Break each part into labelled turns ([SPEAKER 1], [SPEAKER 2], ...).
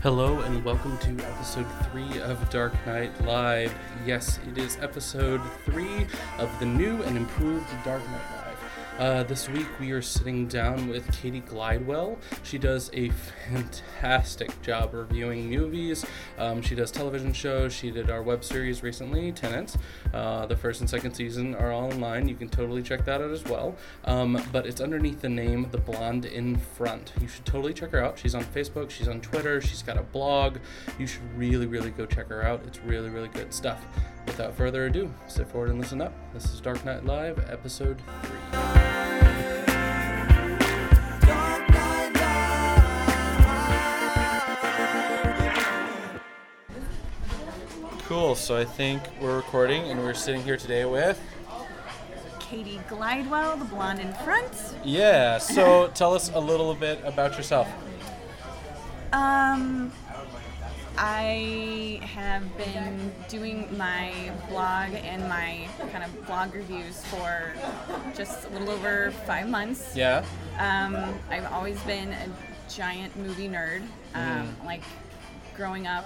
[SPEAKER 1] Hello and welcome to episode 3 of Dark Knight Live. Yes, it is episode 3 of the new and improved Dark Knight Live. This week we are sitting down with Katie Glidewell. She does a fantastic job reviewing movies. She does television shows. She did our web series recently, Tenet. The first and second season are all online. You can totally check that out as well. But it's underneath the name The Blonde in Front. You should totally check her out. She's on Facebook. She's on Twitter. She's got a blog. You should really go check her out. It's really good stuff. Without further ado, sit forward and listen up. This is Dark Knight Live, episode 3. Cool, so I think we're recording and we're sitting here today with...
[SPEAKER 2] Katie Glidewell, the blonde in front.
[SPEAKER 1] Yeah, so tell us a little bit about yourself.
[SPEAKER 2] I have been doing my blog and my kind of blog reviews for just a little over 5 months.
[SPEAKER 1] Yeah.
[SPEAKER 2] I've always been a giant movie nerd. Like growing up,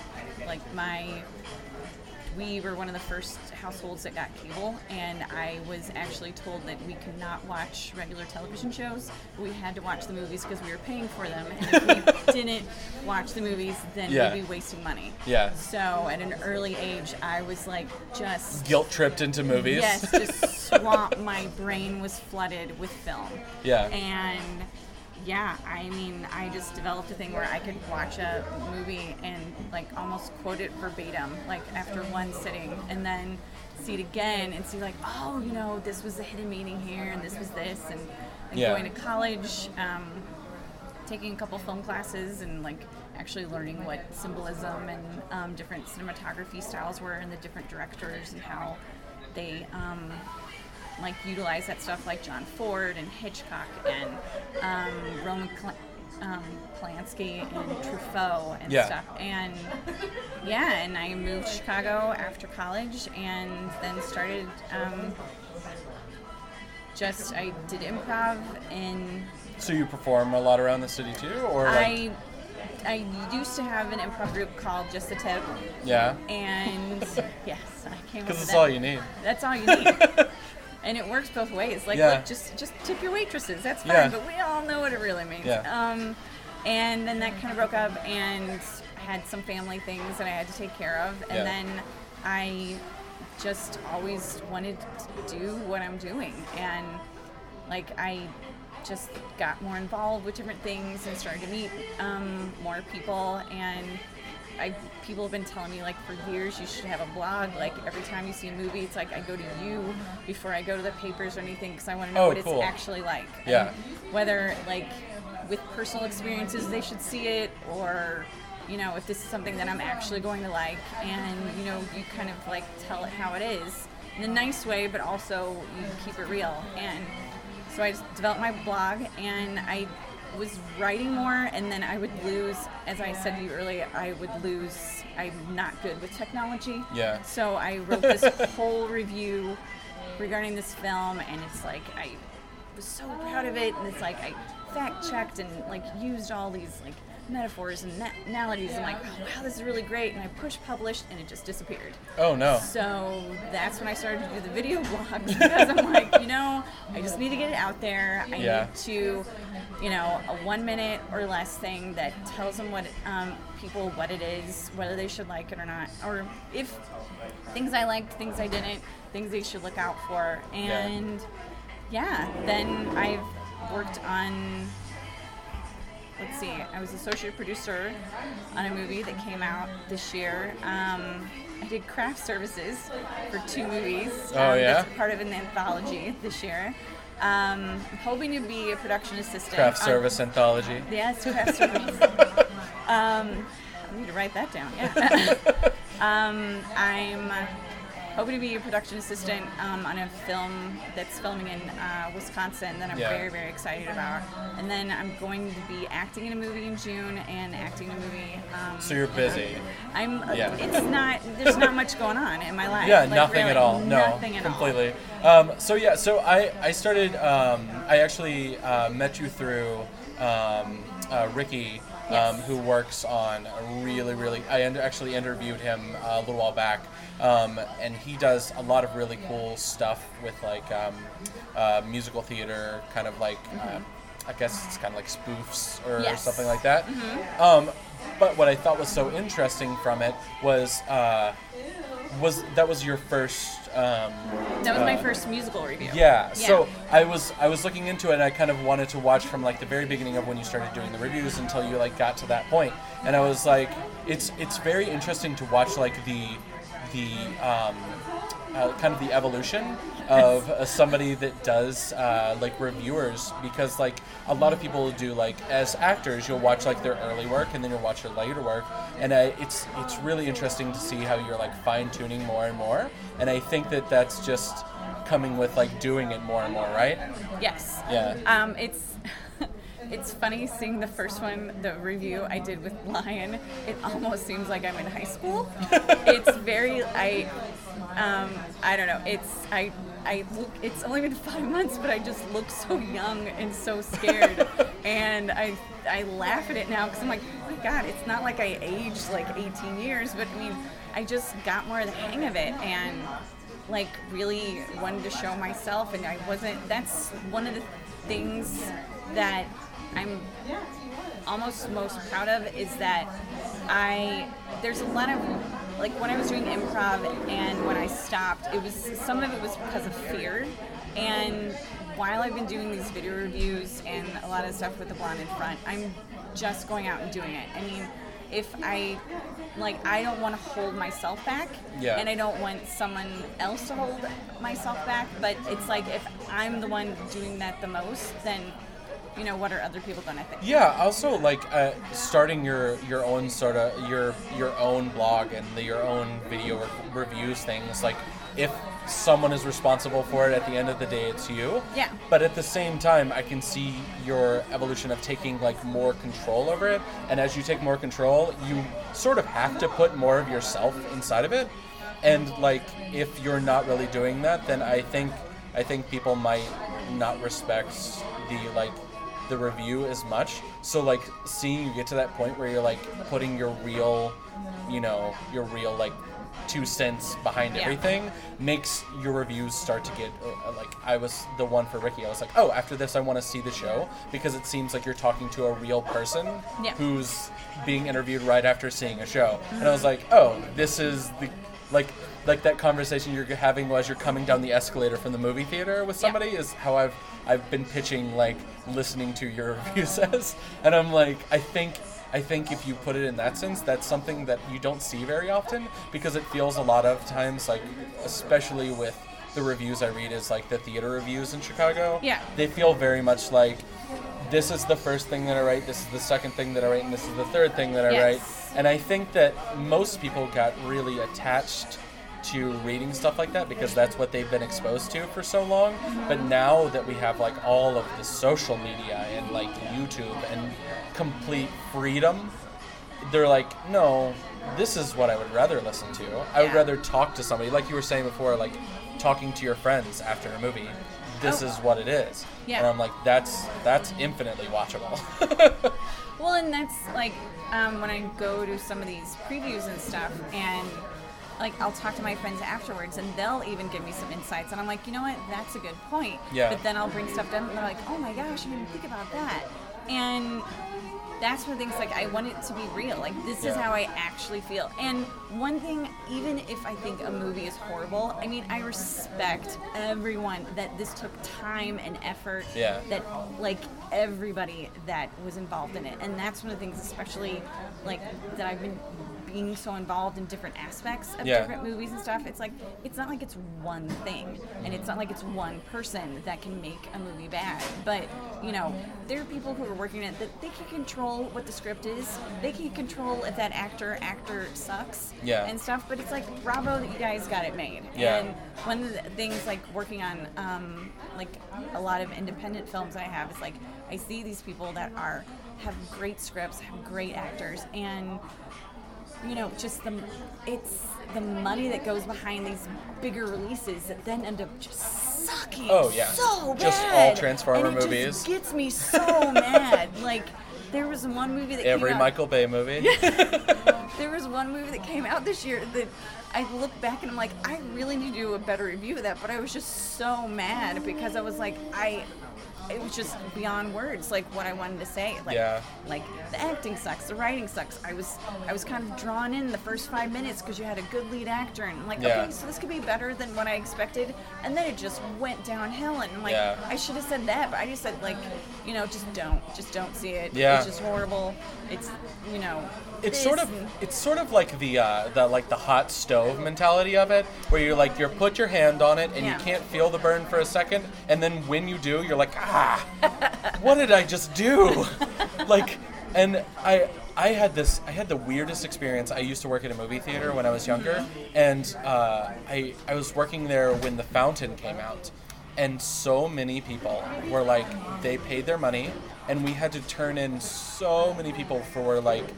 [SPEAKER 2] we were one of the first households that got cable, and I was actually told that we could not watch regular television shows. We had to watch the movies because we were paying for them, and if we didn't watch the movies, then we'd be wasting money.
[SPEAKER 1] Yeah.
[SPEAKER 2] So at an early age, I was like just...
[SPEAKER 1] guilt-tripped into movies.
[SPEAKER 2] Yes, just swamped. My brain was flooded with film.
[SPEAKER 1] Yeah.
[SPEAKER 2] And... yeah, I mean, I just developed a thing where I could watch a movie and like almost quote it verbatim, like after one sitting, and then see it again and see like, oh, you know, this was the hidden meaning here, and this was this, and going to college, taking a couple film classes, and like actually learning what symbolism and different cinematography styles were, and the different directors and how they like utilize that stuff, like John Ford and Hitchcock and Roman Polanski and Truffaut and stuff. And and I moved to Chicago after college and then started I did improv in...
[SPEAKER 1] So you perform a lot around the city too, or
[SPEAKER 2] I used to have an improv group called Just the Tip.
[SPEAKER 1] Yeah.
[SPEAKER 2] And yes, I came up with that.
[SPEAKER 1] Because it's all you need.
[SPEAKER 2] That's all you need. And it works both ways. Like, look, just tip your waitresses. That's fine. But we all know what it really means.
[SPEAKER 1] Yeah.
[SPEAKER 2] And then that kind of broke up, and I had some family things that I had to take care of. And then I just always wanted to do what I'm doing. And, like, I just got more involved with different things and started to meet more people. And people have been telling me, like, for years, you should have a blog. Like, every time you see a movie, it's like I go to you before I go to the papers or anything, because I want to know what it's actually like.
[SPEAKER 1] Yeah.
[SPEAKER 2] And whether, like, with personal experiences, they should see it, or, you know, if this is something that I'm actually going to like, and, you know, you kind of, like, tell it how it is in a nice way, but also you keep it real. And so I just developed my blog, and I was writing more, and then I would lose, as I said to you earlier, I'm not good with technology.
[SPEAKER 1] Yeah.
[SPEAKER 2] So I wrote this whole review regarding this film, and it's like, I was so proud of it, and it's like, I fact checked and like used all these like metaphors and analogies, and like, oh wow, this is really great, and I pushed publish, and it just disappeared.
[SPEAKER 1] Oh no.
[SPEAKER 2] So that's when I started to do the video blogs, because I'm like, you know, I just need to get it out there. I need to, you know, a 1 minute or less thing that tells them what people what it is, whether they should like it or not, or if things I liked, things I didn't, things they should look out for. And then I've worked on, let's see, I was associate producer on a movie that came out this year. I did craft services for 2 movies. That's part of an anthology this year. I'm hoping to be a production assistant.
[SPEAKER 1] Craft service anthology.
[SPEAKER 2] Yes, craft service. I need to write that down. Yeah. I'm hoping to be a production assistant on a film that's filming in Wisconsin that I'm very excited about. And then I'm going to be acting in a movie in June and acting in a movie.
[SPEAKER 1] So you're busy.
[SPEAKER 2] It's not. There's not much going on in my life.
[SPEAKER 1] Yeah,
[SPEAKER 2] like,
[SPEAKER 1] nothing
[SPEAKER 2] really,
[SPEAKER 1] at all. No,
[SPEAKER 2] nothing at
[SPEAKER 1] completely.
[SPEAKER 2] all.
[SPEAKER 1] So I started. I actually met you through Ricky
[SPEAKER 2] Yes.
[SPEAKER 1] who works on a really, actually interviewed him a little while back, and he does a lot of really cool stuff with like musical theater, kind of like, I guess it's kind of like spoofs or
[SPEAKER 2] Yes.
[SPEAKER 1] something like that. But what I thought was so interesting from it was that was your first.
[SPEAKER 2] That was my first musical review.
[SPEAKER 1] Yeah. So I was looking into it, and I kind of wanted to watch from like the very beginning of when you started doing the reviews until you like got to that point, and I was like, it's very interesting to watch like the kind of the evolution of somebody that does like reviewers, because like a lot of people do, like as actors you'll watch like their early work and then you'll watch their later work, and it's really interesting to see how you're like fine-tuning more and more, and I think that that's just coming with like doing it more and more, right?
[SPEAKER 2] Yes.
[SPEAKER 1] Yeah.
[SPEAKER 2] It's funny seeing the first one, the review I did with Lion. It almost seems like I'm in high school. It's very, I don't know. I look. It's only been 5 months, but I just look so young and so scared. And I laugh at it now because I'm like, oh my God, it's not like I aged like 18 years, but I mean, I just got more of the hang of it and like really wanted to show myself, and I wasn't. That's one of the things that I'm almost most proud of, is that there's a lot of, like when I was doing improv and when I stopped, some of it was because of fear, and while I've been doing these video reviews and a lot of stuff with the blonde in front, I'm just going out and doing it. I mean, if I don't want to hold myself back, and I don't want someone else to hold myself back, but it's like if I'm the one doing that the most, then you know, what are other people gonna think?
[SPEAKER 1] Yeah. Also, like starting your own sort of your own blog and your own video reviews things. Like, if someone is responsible for it, at the end of the day, it's you.
[SPEAKER 2] Yeah.
[SPEAKER 1] But at the same time, I can see your evolution of taking like more control over it. And as you take more control, you sort of have to put more of yourself inside of it. And like, if you're not really doing that, then I think people might not respect the review as much. So like seeing you get to that point where you're like putting your real like 2 cents behind everything makes your reviews start to get like, I was the one for Ricky. I was like, oh, after this I want to see the show, because it seems like you're talking to a real person who's being interviewed right after seeing a show. And I was like, oh, this is the like that conversation you're having as you're coming down the escalator from the movie theater with somebody is how I've been pitching like listening to your reviews as. And I'm like, I think if you put it in that sense, that's something that you don't see very often, because it feels a lot of times, like especially with the reviews I read is like the theater reviews in Chicago.
[SPEAKER 2] Yeah.
[SPEAKER 1] They feel very much like, this is the first thing that I write, this is the second thing that I write, and this is the third thing that I write. And I think that most people got really attached to reading stuff like that because that's what they've been exposed to for so long. But now that we have like all of the social media and like YouTube and complete freedom, they're like, no, this is what I would rather listen to. I would rather talk to somebody, like you were saying before, like talking to your friends after a movie. This is what it is.
[SPEAKER 2] Yeah.
[SPEAKER 1] And I'm like, that's infinitely watchable.
[SPEAKER 2] Well, and that's like when I go to some of these previews and stuff, and like I'll talk to my friends afterwards, and they'll even give me some insights, and I'm like, you know what, that's a good point.
[SPEAKER 1] Yeah.
[SPEAKER 2] But then I'll bring stuff down, and they're like, oh my gosh, I didn't think about that. And that's one of the things, like, I want it to be real. Like, this is how I actually feel. And one thing, even if I think a movie is horrible, I mean, I respect everyone that this took time and effort.
[SPEAKER 1] Yeah.
[SPEAKER 2] That, like, everybody that was involved in it. And that's one of the things, especially, like, that I've been being so involved in different aspects of different movies and stuff. It's like, it's not like it's one thing, and it's not like it's one person that can make a movie bad. But, you know, there are people who are working it that they can control what the script is. They can control if that actor sucks and stuff. But it's like, bravo that you guys got it made.
[SPEAKER 1] Yeah.
[SPEAKER 2] And one of the things, like, working on like a lot of independent films I have, is like, I see these people that have great scripts, have great actors, and you know, just it's the money that goes behind these bigger releases that then end up just sucking so bad.
[SPEAKER 1] Just all Transformer
[SPEAKER 2] and it
[SPEAKER 1] movies.
[SPEAKER 2] just gets me so mad. Like, There was one movie that
[SPEAKER 3] Every
[SPEAKER 2] came out.
[SPEAKER 3] Michael Bay movie.
[SPEAKER 2] There was one movie that came out this year that I look back and I'm like, I really need to do a better review of that. But I was just so mad because I was like, it was just beyond words, like what I wanted to say. Like,
[SPEAKER 3] Yeah.
[SPEAKER 2] like the acting sucks, the writing sucks. I was kind of drawn in the first 5 minutes because you had a good lead actor, and I'm like,
[SPEAKER 3] Yeah.
[SPEAKER 2] okay, so this could be better than what I expected. And then it just went downhill, and I'm like,
[SPEAKER 3] Yeah.
[SPEAKER 2] I should have said that, but I just said like, just don't see it.
[SPEAKER 3] Yeah.
[SPEAKER 2] It's just horrible. It's
[SPEAKER 3] It's
[SPEAKER 2] this
[SPEAKER 3] sort of like the hot stove mentality of it, where you put your hand on it and
[SPEAKER 2] Yeah.
[SPEAKER 3] you can't feel the burn for a second, and then when you do, you're like, what did I just do? And I had the weirdest experience. I used to work at a movie theater when I was younger, and I was working there when The Fountain came out, and so many people were like, they paid their money, and we had to turn in so many people for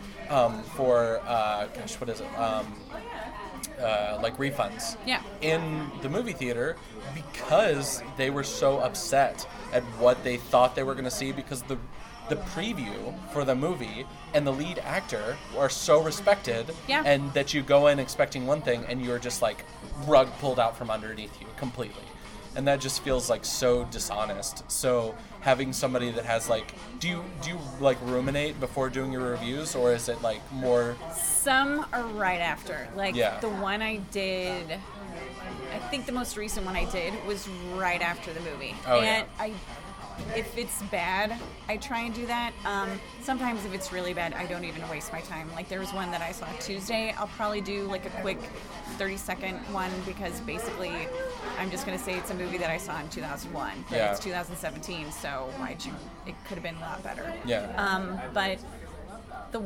[SPEAKER 3] refunds
[SPEAKER 2] Yeah.
[SPEAKER 3] in the movie theater because they were so upset at what they thought they were going to see, because the preview for the movie and the lead actor are so respected,
[SPEAKER 2] Yeah.
[SPEAKER 3] and that you go in expecting one thing and you're just like rug pulled out from underneath you completely. And that just feels like so dishonest. So having somebody that has do you ruminate before doing your reviews, or is it more?
[SPEAKER 2] Some are right after.
[SPEAKER 3] Yeah.
[SPEAKER 2] The one I did, I think the most recent one I did was right after the movie.
[SPEAKER 3] Oh,
[SPEAKER 2] and if it's bad, I try and do that. Sometimes if it's really bad, I don't even waste my time. There was one that I saw Tuesday. I'll probably do a quick 30-second one, because basically I'm just going to say it's a movie that I saw in 2001. But
[SPEAKER 3] Yeah.
[SPEAKER 2] it's 2017, so it could have been a lot better.
[SPEAKER 3] Yeah.
[SPEAKER 2] But the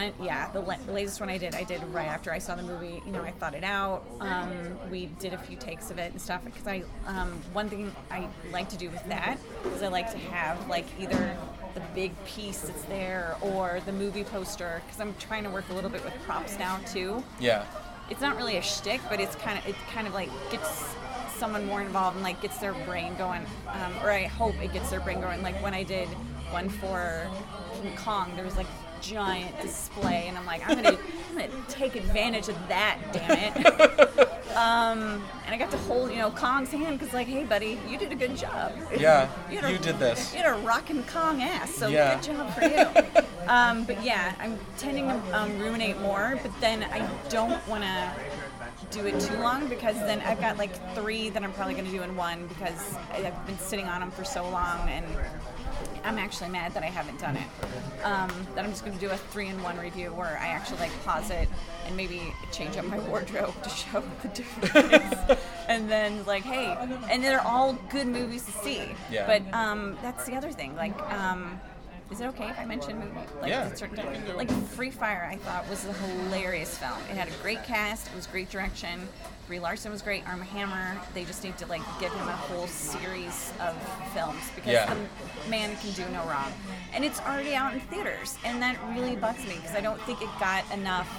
[SPEAKER 2] latest one I did right after I saw the movie. I thought it out. We did a few takes of it and stuff, because one thing I like to do with that is I like to have either the big piece that's there or the movie poster, because I'm trying to work a little bit with props now too.
[SPEAKER 3] Yeah.
[SPEAKER 2] It's not really a shtick, but it kind of gets someone more involved and gets their brain going, or I hope it gets their brain going. When I did one for King Kong, there was giant display, and I'm like, I'm gonna take advantage of that, damn it. And I got to hold Kong's hand, because hey buddy, you did a good job.
[SPEAKER 3] Yeah.
[SPEAKER 2] You
[SPEAKER 3] did this.
[SPEAKER 2] You had a rockin' Kong ass, so
[SPEAKER 3] Yeah.
[SPEAKER 2] good job for you. But yeah, I'm tending to ruminate more, but then I don't want to do it too long, because then I've got 3 that I'm probably going to do in one, because I've been sitting on them for so long, and I'm actually mad that I haven't done it. That I'm just going to do a 3-in-1 review where I actually pause it and maybe change up my wardrobe to show the difference. And then hey, and they're all good movies to see.
[SPEAKER 3] Yeah.
[SPEAKER 2] But that's the other thing. Is it okay if I mention movie?
[SPEAKER 3] Yeah,
[SPEAKER 2] certain,
[SPEAKER 3] you can do it.
[SPEAKER 2] Free Fire, I thought, was a hilarious film. It had a great cast. It was great direction. Brie Larson was great. Armie Hammer. They just need to give him a whole series of films, because
[SPEAKER 3] Yeah.
[SPEAKER 2] the man can do no wrong. And it's already out in theaters, and that really bugs me, because I don't think it got enough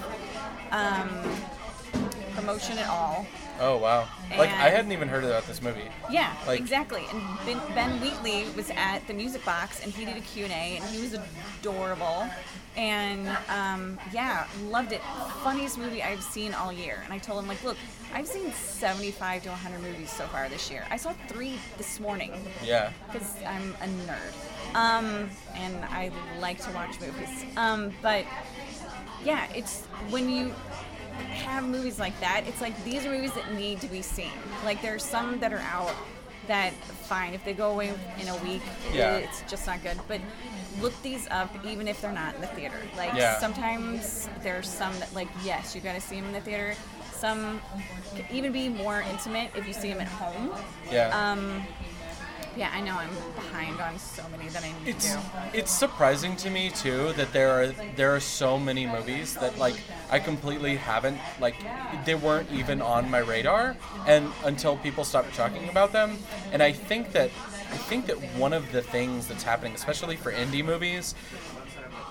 [SPEAKER 2] promotion at all.
[SPEAKER 3] Oh wow.
[SPEAKER 2] And-
[SPEAKER 3] I hadn't even heard about this movie.
[SPEAKER 2] Yeah,
[SPEAKER 3] Like-
[SPEAKER 2] exactly. And Ben Wheatley was at the Music Box, and he did a Q&A, and he was adorable. And loved it. Funniest movie I've seen all year. And I told him, look, I've seen 75 to 100 movies so far this year. I saw 3 this morning,
[SPEAKER 3] Yeah.
[SPEAKER 2] because I'm a nerd. And I like to watch movies. But yeah, it's when you have movies like that, it's these are movies that need to be seen. There's some that are out that, fine, if they go away in a week,
[SPEAKER 3] Yeah.
[SPEAKER 2] it's just not good. But look these up, even if they're not in the theater.
[SPEAKER 3] Yeah.
[SPEAKER 2] Sometimes there's some that, yes, you got to see them in the theater. Some can even be more intimate if you see them at home.
[SPEAKER 3] Yeah.
[SPEAKER 2] Yeah, I know I'm behind on so many that I need to do.
[SPEAKER 3] It's surprising to me too that there are so many movies that I completely haven't they weren't even on my radar, and until people stopped talking about them. And I think that one of the things that's happening, especially for indie movies,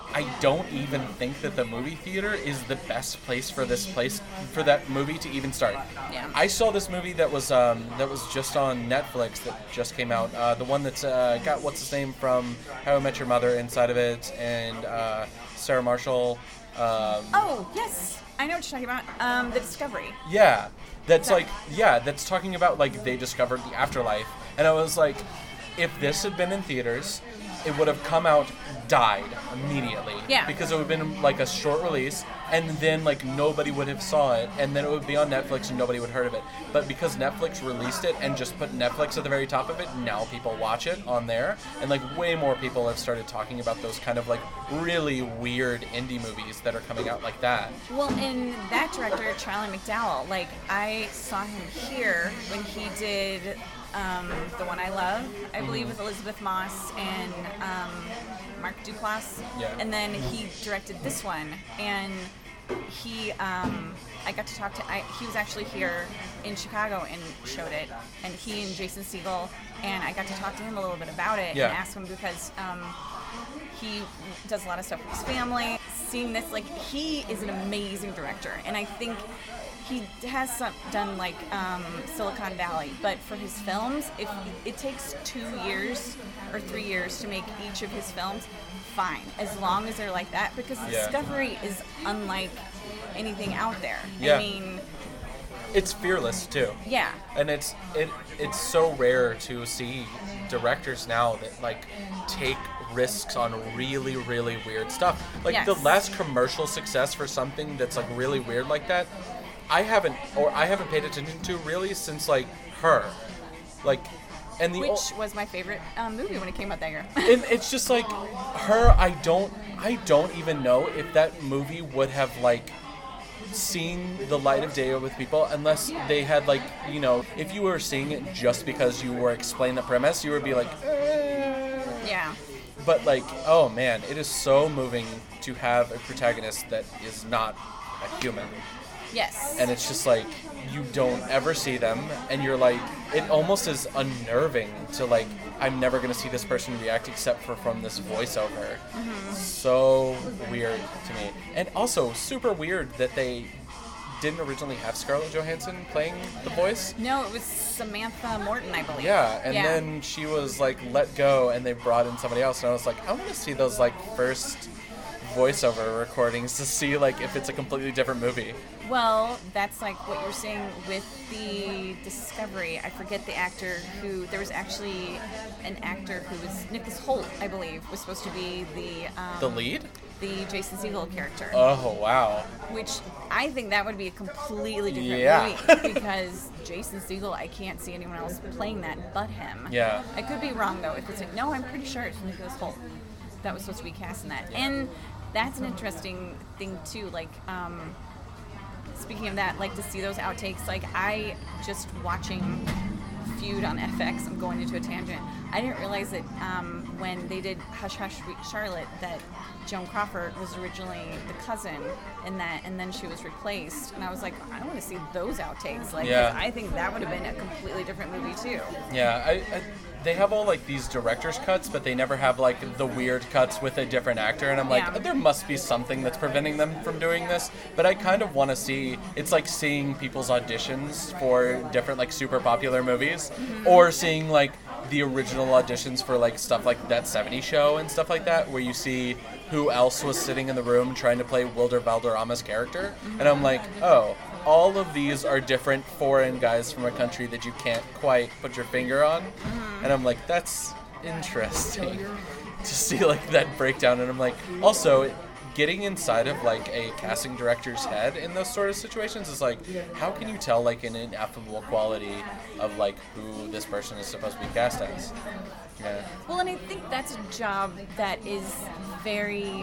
[SPEAKER 3] I don't even think that the movie theater is the best place for that movie to even start.
[SPEAKER 2] Yeah.
[SPEAKER 3] I saw this movie that was just on Netflix that just came out. The one that's got what's his name from How I Met Your Mother inside of it, and Sarah Marshall.
[SPEAKER 2] Oh yes, I know what you're talking about. The Discovery.
[SPEAKER 3] Yeah, that's
[SPEAKER 2] Okay.
[SPEAKER 3] that's talking about like they discovered the afterlife, and I was like, if this had been in theaters, it would have come out, died immediately.
[SPEAKER 2] Yeah.
[SPEAKER 3] Because it would have been like a short release, and then like nobody would have saw it, and then it would be on Netflix and nobody would have heard of it. But because Netflix released it and just put Netflix at the very top of it, now people watch it on there, and like way more people have started talking about those kind of like really weird indie movies that are coming out like that.
[SPEAKER 2] Well, and that director, Charlie McDowell, like I saw him here when he did The One I Love, I believe, with Elizabeth Moss and Mark Duplass.
[SPEAKER 3] Yeah.
[SPEAKER 2] And then he directed this one, and he, I got to talk to, he was actually here in Chicago and showed it, and he and Jason Segel, and I got to talk to him a little bit about it
[SPEAKER 3] Yeah.
[SPEAKER 2] and ask him because he does a lot of stuff with his family. Seeing this, like, he is an amazing director, and I think he has done like Silicon Valley, but for his films, if it takes 2 years or 3 years to make each of his films, fine, as long as they're like that, because
[SPEAKER 3] Yeah.
[SPEAKER 2] Discovery is unlike anything out there.
[SPEAKER 3] Yeah.
[SPEAKER 2] I mean,
[SPEAKER 3] It's fearless too.
[SPEAKER 2] yeah,
[SPEAKER 3] And it's so rare to see directors now that like take risks on really, really weird stuff. Like
[SPEAKER 2] Yes.
[SPEAKER 3] the last commercial success for something that's like really weird like that, I haven't paid attention to really since like Her. Like, and the
[SPEAKER 2] which was my favorite movie when it came out that year.
[SPEAKER 3] and it's just like Her. I don't even know if that movie would have like seen the light of day with people unless they had like, you know, if you were seeing it just because you were explaining the premise, you would be like,
[SPEAKER 2] Yeah.
[SPEAKER 3] But like, oh man, it is so moving to have a protagonist that is not a human.
[SPEAKER 2] Yes.
[SPEAKER 3] And it's just like, you don't ever see them, and you're like, it almost is unnerving to like, I'm never gonna see this person react except for from this voiceover. So weird to me. And also super weird that they didn't originally have Scarlett Johansson playing the voice.
[SPEAKER 2] No, it was Samantha Morton, I believe.
[SPEAKER 3] Yeah, and then she was like let go, and they brought in somebody else, and I was like, I want to see those like first voiceover recordings to see like if it's a completely different movie.
[SPEAKER 2] Well, that's like what you're saying with the Discovery. I forget the actor who. There was actually an actor who was Nicholas Hoult, I believe, was supposed to be
[SPEAKER 3] The lead?
[SPEAKER 2] the Jason Segel character.
[SPEAKER 3] Oh wow.
[SPEAKER 2] Which I think that would be a completely different
[SPEAKER 3] Yeah.
[SPEAKER 2] movie because Jason Segel, I can't see anyone else playing that but him.
[SPEAKER 3] Yeah.
[SPEAKER 2] I could be wrong though. If it's no, I'm pretty sure it's Nicholas Hoult that was supposed to be cast in that. And that's an interesting thing too. Like, speaking of that, like to see those outtakes. Like I just watching Feud on FX. I'm going into a tangent. I didn't realize that when they did Hush Hush Sweet Charlotte that Joan Crawford was originally the cousin in that, and then she was replaced. And I was like, I want to see those outtakes. Like, 'cause I think that would have been a completely different movie too.
[SPEAKER 3] Yeah, they have all like these director's cuts, but they never have like the weird cuts with a different actor, and I'm like,
[SPEAKER 2] Yeah.
[SPEAKER 3] there must be something that's preventing them from doing this. But I kind of want to see. It's like seeing people's auditions for different like super popular movies, or seeing like the original auditions for like stuff like That 70s Show and stuff like that, where you see who else was sitting in the room trying to play Wilder Valderrama's character, and I'm like, oh. All of these are different foreign guys from a country that you can't quite put your finger on. And I'm like, that's interesting to see like that breakdown. And I'm like, also getting inside of like a casting director's head in those sort of situations is like, how can you tell like an ineffable quality of like who this person is supposed to be cast as? Yeah.
[SPEAKER 2] Well, and I think that's a job that is very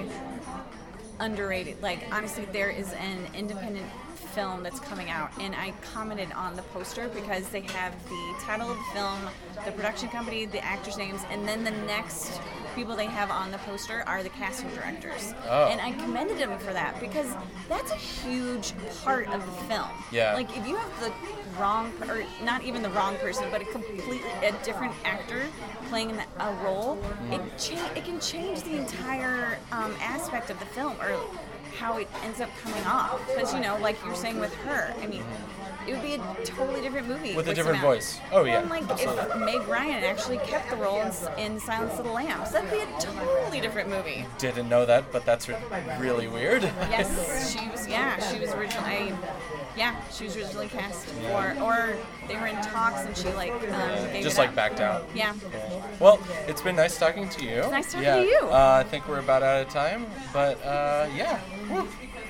[SPEAKER 2] underrated. Like, honestly, there is an independent film that's coming out, and I commented on the poster because they have the title of the film, the production company, the actors' names, and then the next people they have on the poster are the casting directors.
[SPEAKER 3] Oh.
[SPEAKER 2] And I commended them for that because that's a huge part of the film.
[SPEAKER 3] Yeah.
[SPEAKER 2] Like if you have the wrong, or not even the wrong person, but a different actor playing in a role, it can change the entire aspect of the film or how it ends up coming off. Because, like you're saying with her, I mean, it would be a totally different movie.
[SPEAKER 3] With a different
[SPEAKER 2] Samantha.
[SPEAKER 3] voice. Oh, yeah.
[SPEAKER 2] And like
[SPEAKER 3] absolutely.
[SPEAKER 2] if Meg Ryan actually kept the role in Silence of the Lambs, that'd be a totally different movie.
[SPEAKER 3] Didn't know that, but that's really weird.
[SPEAKER 2] Yes, she was originally. She was originally cast for, or they were in talks and she gave
[SPEAKER 3] Just
[SPEAKER 2] it
[SPEAKER 3] like
[SPEAKER 2] up.
[SPEAKER 3] backed out.
[SPEAKER 2] Yeah.
[SPEAKER 3] Well, it's been nice talking to you.
[SPEAKER 2] It's nice talking to you.
[SPEAKER 3] I think we're about out of time, but yeah. Woo.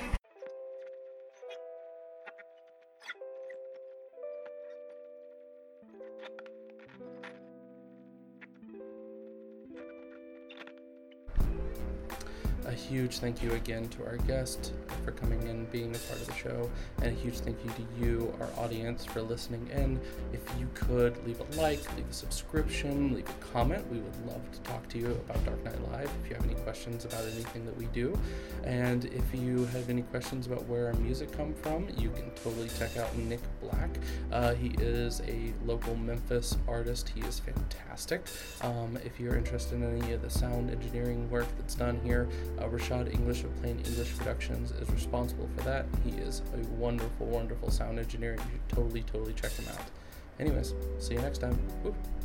[SPEAKER 1] A huge thank you again to our guest for coming in, being a part of the show, and a huge thank you to you, our audience, for listening in. If you could leave a like, leave a subscription, leave a comment, we would love to talk to you about Dark Knight Live if you have any questions about anything that we do. And if you have any questions about where our music come from, you can totally check out Nick Black. He is a local Memphis artist. He is fantastic. If you're interested in any of the sound engineering work that's done here, Rashad English of Plain English Productions is responsible for that. He is a wonderful, wonderful sound engineer. You should totally check him out. Anyways, see you next time. Woo.